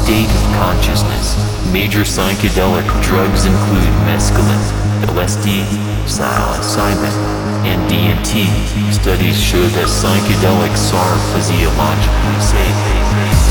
state of consciousness. Major psychedelic drugs include mescaline, LSD, psilocybin, and DMT. Studies show that psychedelics are physiologically safe.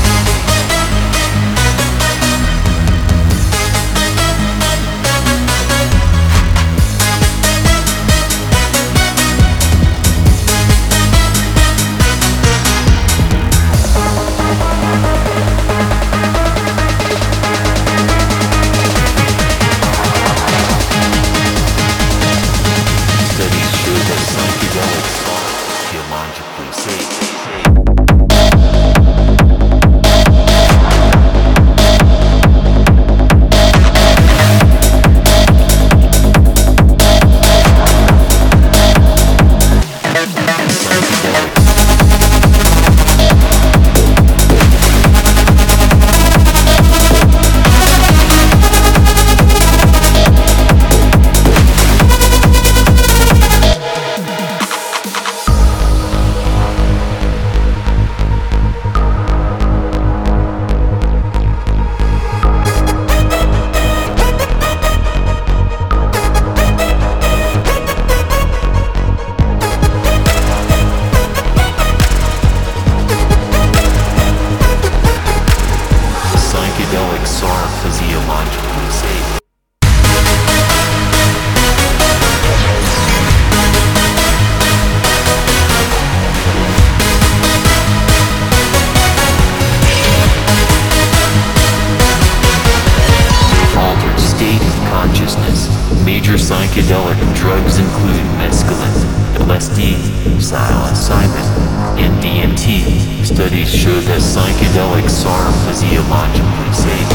Major psychedelic drugs include mescaline, LSD, psilocybin, and DMT. Studies show that psychedelics are physiologically safe.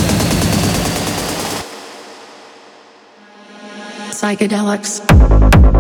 Psychedelics.